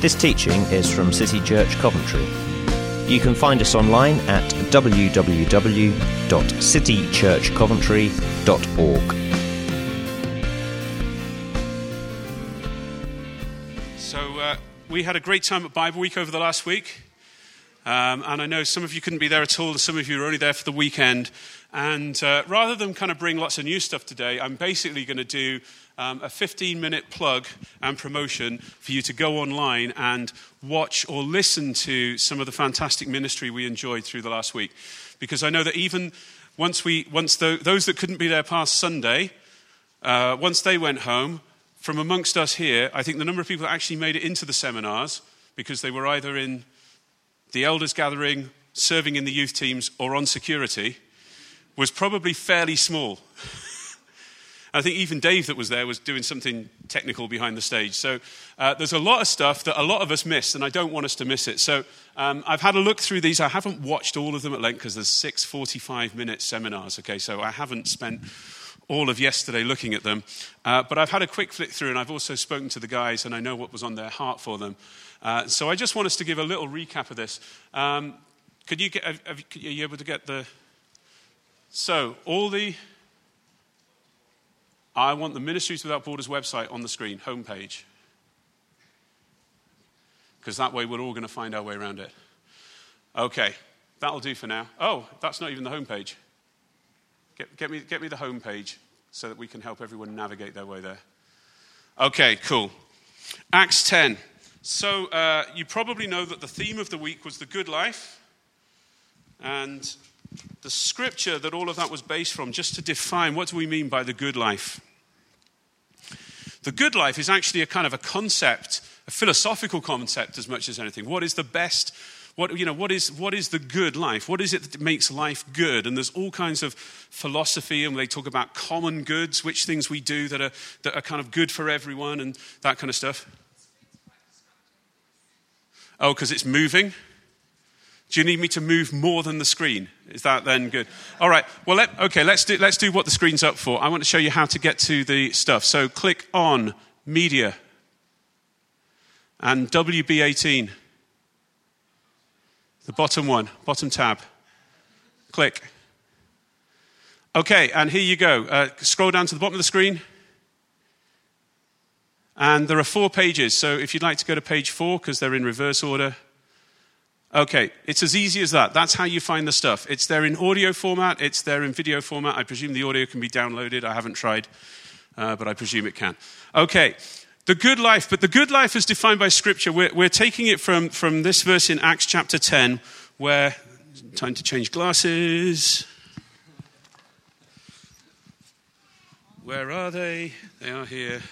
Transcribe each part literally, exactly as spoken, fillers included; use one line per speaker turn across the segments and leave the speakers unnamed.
This teaching is from City Church Coventry. You can find us online at w w w dot city church coventry dot org.
So uh, we had a great time at Bible Week over the last week. Um, and I know some of you couldn't be there at all, and some of you were only there for the weekend. And uh, rather than kind of bring lots of new stuff today, I'm basically going to do um, a fifteen-minute plug and promotion for you to go online and watch or listen to some of the fantastic ministry we enjoyed through the last week. Because I know that even once we, once the, those that couldn't be there past Sunday, uh, once they went home, from amongst us here, I think the number of people that actually made it into the seminars because they were either in the elders gathering, serving in the youth teams, or on security, was probably fairly small. I think even Dave that was there was doing something technical behind the stage. So uh, there's a lot of stuff that a lot of us missed, and I don't want us to miss it. So um, I've had a look through these. I haven't watched all of them at length because there's six forty-five minute seminars, okay? So I haven't spent all of yesterday looking at them. Uh, but I've had a quick flick through, and I've also spoken to the guys, and I know what was on their heart for them. Uh, so I just want us to give a little recap of this. Um, could you get, have, have, are you able to get the... So, all the... I want the Ministries Without Borders website on the screen, homepage. Because that way we're all going to find our way around it. Okay, that'll do for now. Oh, that's not even the homepage. Get, get, me, get me the homepage so that we can help everyone navigate their way there. Okay, cool. Acts ten. So uh, you probably know that the theme of the week was the good life, and the scripture that all of that was based from, just to define what do we mean by the good life. The good life is actually a kind of a concept, a philosophical concept as much as anything. What is the best, what you know, what is what is the good life? What is it that makes life good? And there's all kinds of philosophy, and they talk about common goods, which things we do that are that are kind of good for everyone, and that kind of stuff. Oh, because it's moving? Do you need me to move more than the screen? Is that then good? All right. Well, let, okay, let's do, let's do what the screen's up for. I want to show you how to get to the stuff. So click on Media and W B eighteen. The bottom one, bottom tab. Click. Okay, and here you go. Uh, scroll down to the bottom of the screen. And there are four pages, so if you'd like to go to page four, because they're in reverse order. Okay, it's as easy as that. That's how you find the stuff. It's there in audio format, it's there in video format. I presume the audio can be downloaded. I haven't tried, uh, but I presume it can. Okay, the good life, but the good life is defined by Scripture. We're, we're taking it from, from this verse in Acts chapter ten, where, time to change glasses. Where are they? They are here.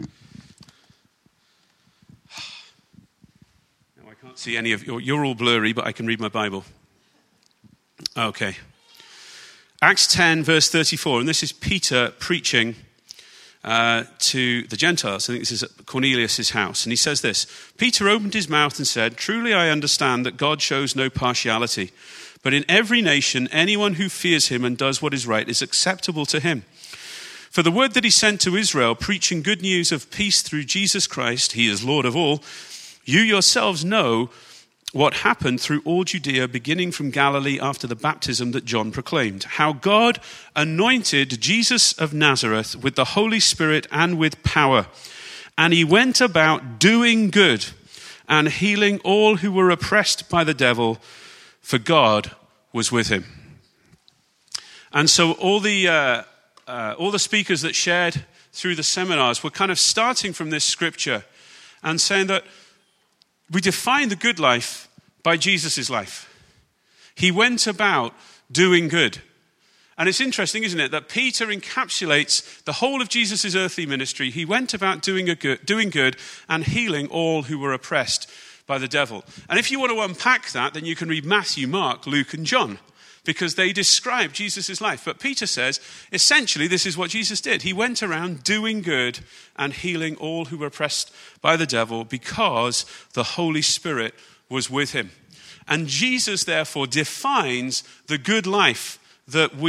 Can't see any of you. You're all blurry, but I can read my Bible. Okay. Acts ten, verse thirty-four, and this is Peter preaching uh, to the Gentiles. I think this is at Cornelius' house, and he says this: Peter opened his mouth and said, "Truly I understand that God shows no partiality, but in every nation anyone who fears him and does what is right is acceptable to him. For the word that he sent to Israel, preaching good news of peace through Jesus Christ, he is Lord of all, you yourselves know what happened through all Judea, beginning from Galilee after the baptism that John proclaimed, how God anointed Jesus of Nazareth with the Holy Spirit and with power. And he went about doing good and healing all who were oppressed by the devil, for God was with him." And so all the uh, uh, all the speakers that shared through the seminars were kind of starting from this scripture and saying that we define the good life by Jesus' life. He went about doing good. And it's interesting, isn't it, that Peter encapsulates the whole of Jesus' earthly ministry. He went about doing, a good, doing good and healing all who were oppressed by the devil. And if you want to unpack that, then you can read Matthew, Mark, Luke, and John, because they describe Jesus' life. But Peter says, essentially, this is what Jesus did. He went around doing good and healing all who were oppressed by the devil because the Holy Spirit was with him. And Jesus, therefore, defines the good life that we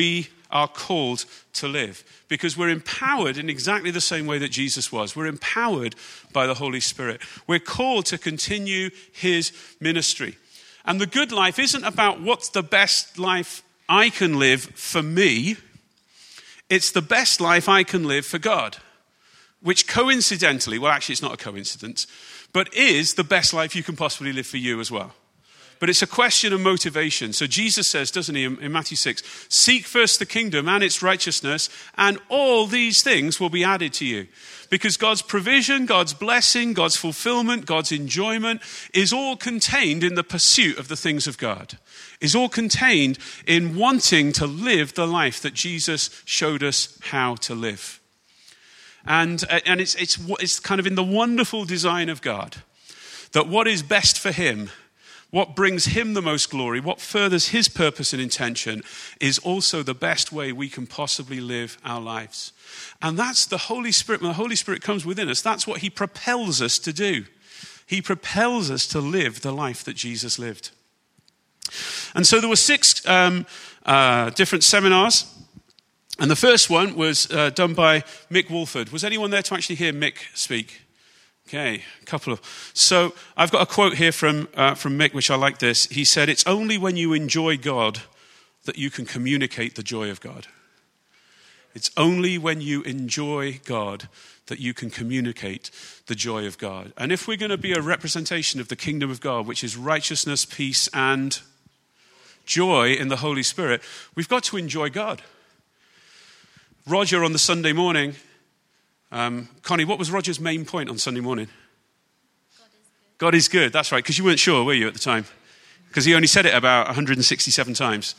are called to live, because we're empowered in exactly the same way that Jesus was. We're empowered by the Holy Spirit. We're called to continue his ministry. And the good life isn't about what's the best life I can live for me. It's the best life I can live for God, which coincidentally, well, actually it's not a coincidence, but is the best life you can possibly live for you as well. But it's a question of motivation. So Jesus says, doesn't he, in Matthew six, seek first the kingdom and its righteousness, and all these things will be added to you. Because God's provision, God's blessing, God's fulfillment, God's enjoyment is all contained in the pursuit of the things of God. Is all contained in wanting to live the life that Jesus showed us how to live. And, and it's, it's, it's kind of in the wonderful design of God that what is best for him, what brings him the most glory, what furthers his purpose and intention, is also the best way we can possibly live our lives. And that's the Holy Spirit. When the Holy Spirit comes within us, that's what he propels us to do. He propels us to live the life that Jesus lived. And so there were six um, uh, different seminars. And the first one was uh, done by Mick Wolford. Was anyone there to actually hear Mick speak? Okay, a couple of. So I've got a quote here from uh, from Mick, which I like this. He said, "It's only when you enjoy God that you can communicate the joy of God. It's only when you enjoy God that you can communicate the joy of God." And if we're going to be a representation of the kingdom of God, which is righteousness, peace, and joy in the Holy Spirit, we've got to enjoy God. Roger on the Sunday morning, um, Connie, what was Roger's main point on Sunday morning? God is good. God is good, that's right, because you weren't sure, were you, at the time? Because he only said it about one hundred sixty-seven times.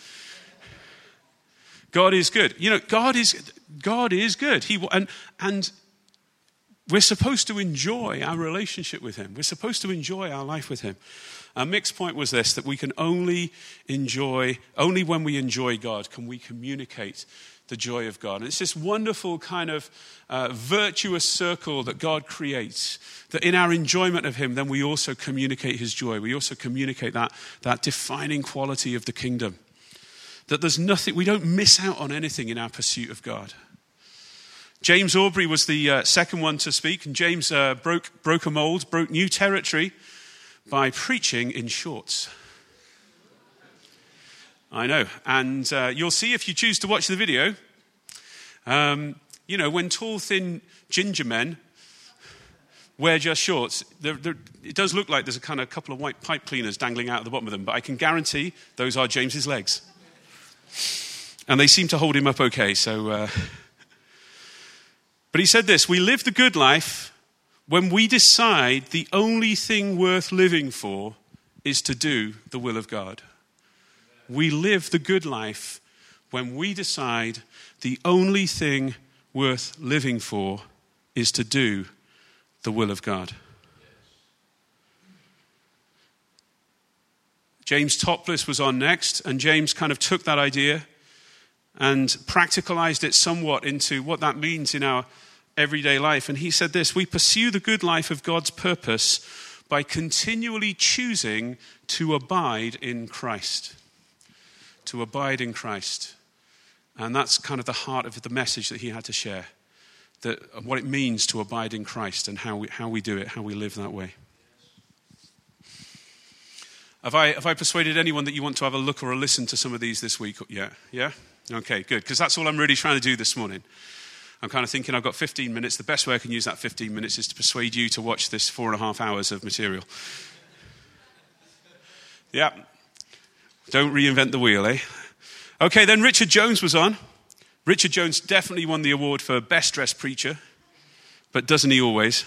God is good. You know, God is God is good. He and and we're supposed to enjoy our relationship with him. We're supposed to enjoy our life with him. Our Mick's point was this, that we can only enjoy, only when we enjoy God can we communicate the joy of God. And it's this wonderful kind of uh, virtuous circle that God creates, that in our enjoyment of him, then we also communicate his joy. We also communicate that, that defining quality of the kingdom. That there's nothing, we don't miss out on anything in our pursuit of God. James Aubrey was the uh, second one to speak, and James uh, broke, broke a mold, broke new territory by preaching in shorts. I know, and uh, you'll see if you choose to watch the video, um, you know, when tall, thin ginger men wear just shorts, they're, they're, it does look like there's a kind of couple of white pipe cleaners dangling out at the bottom of them, but I can guarantee those are James's legs. And they seem to hold him up okay, so... Uh... But he said this, we live the good life when we decide the only thing worth living for is to do the will of God. We live the good life when we decide the only thing worth living for is to do the will of God. James Topless was on next, and James kind of took that idea and practicalized it somewhat into what that means in our everyday life. And he said this, we pursue the good life of God's purpose by continually choosing to abide in Christ. To abide in Christ. And that's kind of the heart of the message that he had to share. That what it means to abide in Christ and how we, how we do it, how we live that way. Have I, have I persuaded anyone that you want to have a look or a listen to some of these this week? Yeah? Yeah? Okay, good. Because that's all I'm really trying to do this morning. I'm kind of thinking I've got fifteen minutes. The best way I can use that fifteen minutes is to persuade you to watch this four and a half hours of material. Yeah. Don't reinvent the wheel, eh? Okay, then Richard Jones was on. Richard Jones definitely won the award for Best Dressed Preacher. But doesn't he always?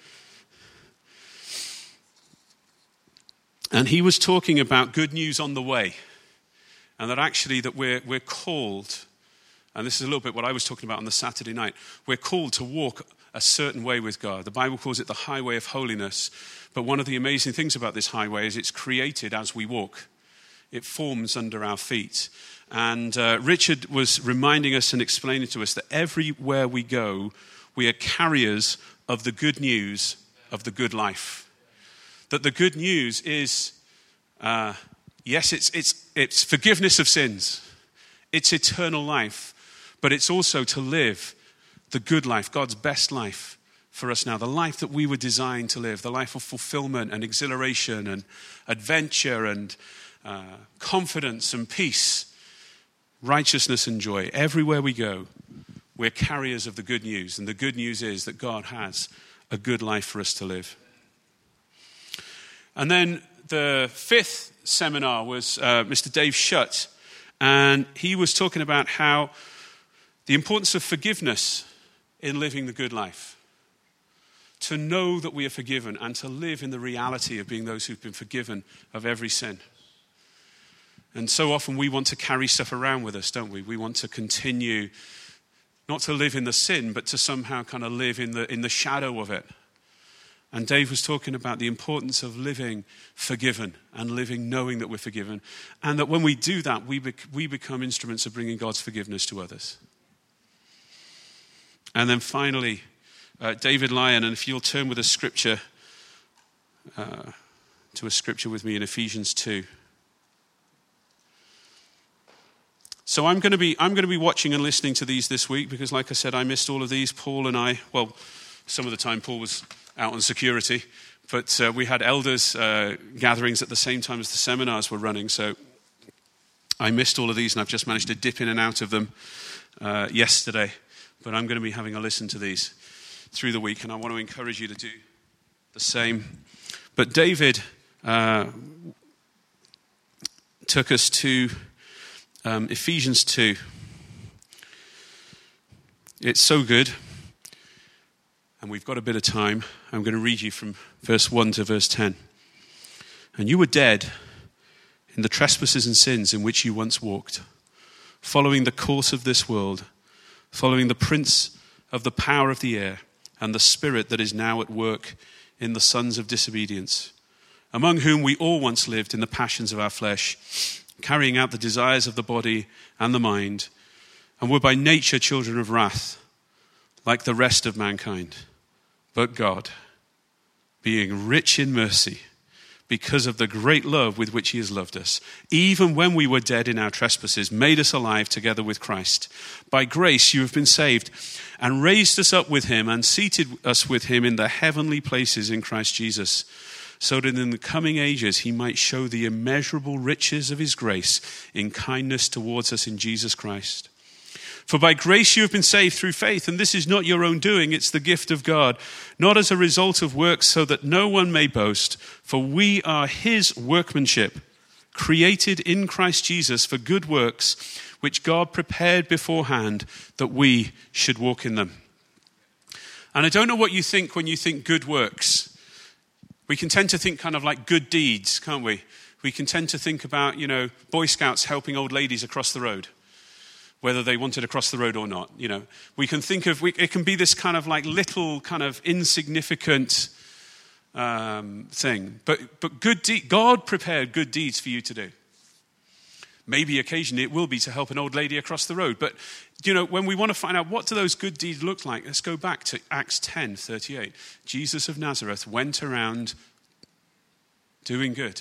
And he was talking about good news on the way. And that actually that we're, we're called, and this is a little bit what I was talking about on the Saturday night, we're called to walk a certain way with God. The Bible calls it the highway of holiness. But one of the amazing things about this highway is it's created as we walk. It forms under our feet. And uh, Richard was reminding us and explaining to us that everywhere we go, we are carriers of the good news of the good life. That the good news is, uh, yes, it's, it's, it's forgiveness of sins. It's eternal life. but it's also to live the good life, God's best life for us now, the life that we were designed to live, the life of fulfillment and exhilaration and adventure and uh, confidence and peace, righteousness and joy. Everywhere we go, we're carriers of the good news, and the good news is that God has a good life for us to live. And then the fifth seminar was uh, Mister Dave Shutt, and he was talking about how the importance of forgiveness in living the good life. To know that we are forgiven and to live in the reality of being those who've been forgiven of every sin. And so often we want to carry stuff around with us, don't we? We want to continue not to live in the sin, but to somehow kind of live in the in the shadow of it. And Dave was talking about the importance of living forgiven and living knowing that we're forgiven. And that when we do that, we, bec- we become instruments of bringing God's forgiveness to others. And then finally, uh, David Lyon, and if you'll turn with a scripture, uh, to a scripture with me in Ephesians two. So I'm going to be I'm going to be watching and listening to these this week because, like I said, I missed all of these. Paul and I, well, some of the time Paul was out on security, but uh, we had elders uh, gatherings at the same time as the seminars were running, so I missed all of these, and I've just managed to dip in and out of them uh, yesterday. But I'm going to be having a listen to these through the week, and I want to encourage you to do the same. But David uh, took us to um, Ephesians two. It's so good. And we've got a bit of time. I'm going to read you from verse one to verse ten. And you were dead in the trespasses and sins in which you once walked, following the course of this world, following the prince of the power of the air, and the spirit that is now at work in the sons of disobedience, among whom we all once lived in the passions of our flesh, carrying out the desires of the body and the mind, and were by nature children of wrath, like the rest of mankind. But God, being rich in mercy, because of the great love with which he has loved us, even when we were dead in our trespasses, made us alive together with Christ. By grace you have been saved, and raised us up with him, and seated us with him in the heavenly places in Christ Jesus, so that in the coming ages he might show the immeasurable riches of his grace in kindness towards us in Jesus Christ. For by grace you have been saved through faith, and this is not your own doing, it's the gift of God, not as a result of works, so that no one may boast. For we are his workmanship, created in Christ Jesus for good works, which God prepared beforehand that we should walk in them. And I don't know what you think when you think good works. We can tend to think kind of like good deeds, can't we? We can tend to think about, you know, Boy Scouts helping old ladies across the road, whether they wanted to cross the road or not. You know, we can think of, we, it can be this kind of like little kind of insignificant um, thing. But but good de- God prepared good deeds for you to do. Maybe occasionally it will be to help an old lady across the road. But, you know, when we want to find out what do those good deeds look like, let's go back to Acts ten thirty-eight. Jesus of Nazareth went around doing good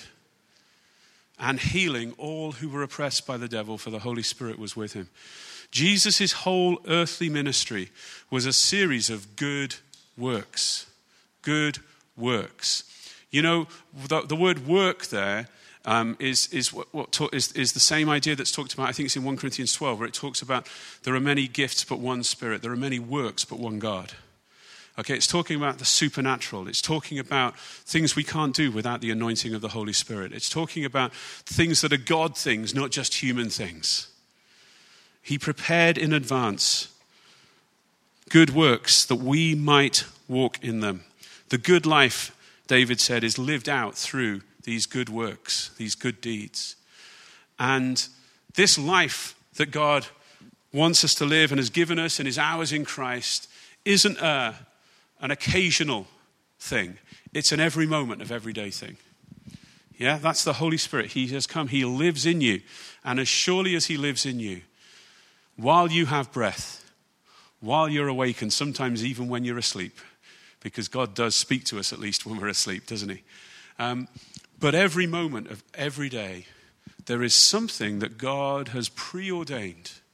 and healing all who were oppressed by the devil, for the Holy Spirit was with him. Jesus' whole earthly ministry was a series of good works. Good works. You know, the, the word work there um, is, is, what, what ta- is, is the same idea that's talked about, I think it's in First Corinthians twelve, where it talks about there are many gifts but one Spirit. There are many works but one God. Okay, it's talking about the supernatural. It's talking about things we can't do without the anointing of the Holy Spirit. It's talking about things that are God things, not just human things. He prepared in advance good works that we might walk in them. The good life, David said, is lived out through these good works, these good deeds. And this life that God wants us to live and has given us and is ours in Christ isn't a an occasional thing. It's an every moment of everyday thing. Yeah, that's the Holy Spirit. He has come. He lives in you. And as surely as he lives in you, while you have breath, while you're awake, and sometimes even when you're asleep, because God does speak to us at least when we're asleep, doesn't he? Um, but every moment of every day, there is something that God has preordained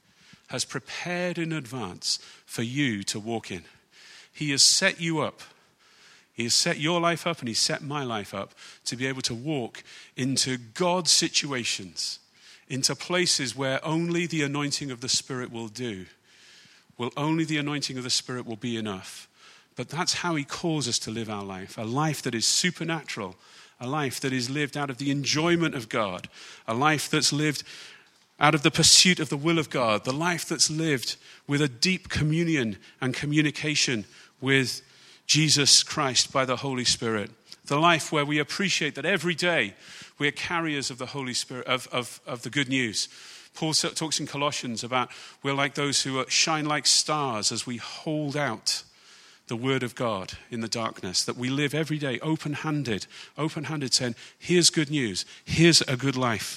has prepared in advance for you to walk in. He has set you up. He has set your life up and he's set my life up to be able to walk into God's situations, into places where only the anointing of the Spirit will do. Well, only the anointing of the Spirit will be enough. But that's how he calls us to live our life, a life that is supernatural, a life that is lived out of the enjoyment of God, a life that's lived out of the pursuit of the will of God, the life that's lived with a deep communion and communication with Jesus Christ by the Holy Spirit, the life where we appreciate that every day we are carriers of the Holy Spirit, of, of, of the good news. Paul talks in Colossians about we're like those who are, shine like stars as we hold out the word of God in the darkness, that we live every day open-handed, open-handed saying, here's good news, here's a good life.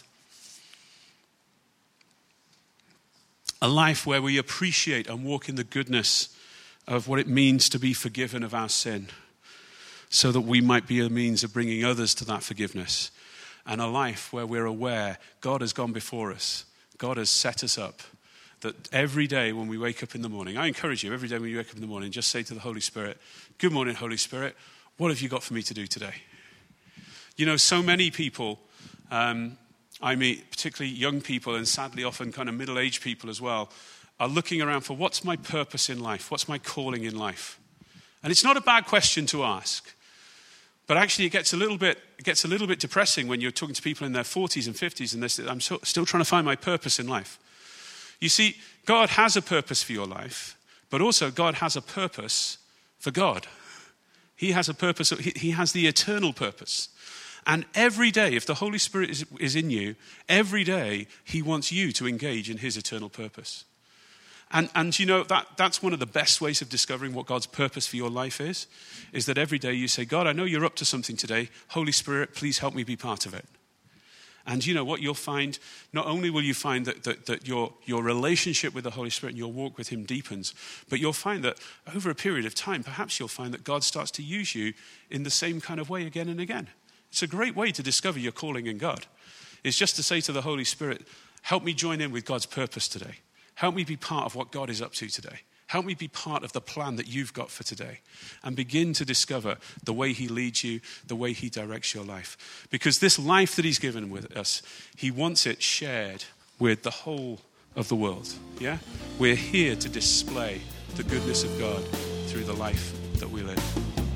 A life where we appreciate and walk in the goodness of what it means to be forgiven of our sin, so that we might be a means of bringing others to that forgiveness. And a life where we're aware God has gone before us, God has set us up, that every day when we wake up in the morning, I encourage you, every day when you wake up in the morning, just say to the Holy Spirit, good morning, Holy Spirit, what have you got for me to do today? You know, so many people, um, I meet particularly young people and sadly often kind of middle-aged people as well, are looking around for what's my purpose in life? What's my calling in life? And it's not a bad question to ask. But actually it gets a little bit it gets a little bit depressing when you're talking to people in their forties and fifties and they say, I'm so, still trying to find my purpose in life. You see, God has a purpose for your life, but also God has a purpose for God. He has a purpose, he, he has the eternal purpose. And every day, if the Holy Spirit is, is in you, every day he wants you to engage in his eternal purpose. And, and you know, that, that's one of the best ways of discovering what God's purpose for your life is, is that every day you say, God, I know you're up to something today. Holy Spirit, please help me be part of it. And you know what you'll find? Not only will you find that, that, that your, your relationship with the Holy Spirit and your walk with him deepens, but you'll find that over a period of time, perhaps you'll find that God starts to use you in the same kind of way again and again. It's a great way to discover your calling in God. It's just to say to the Holy Spirit, help me join in with God's purpose today. Help me be part of what God is up to today. Help me be part of the plan that you've got for today. And begin to discover the way he leads you, the way he directs your life. Because this life that he's given with us, he wants it shared with the whole of the world. Yeah? We're here to display the goodness of God through the life that we live.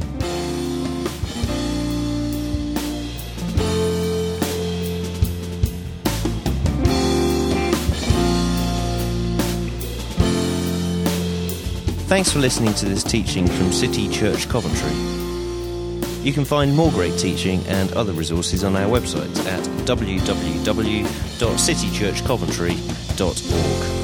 Thanks for listening to this teaching from City Church Coventry. You can find more great teaching and other resources on our website at w w w dot city church coventry dot org.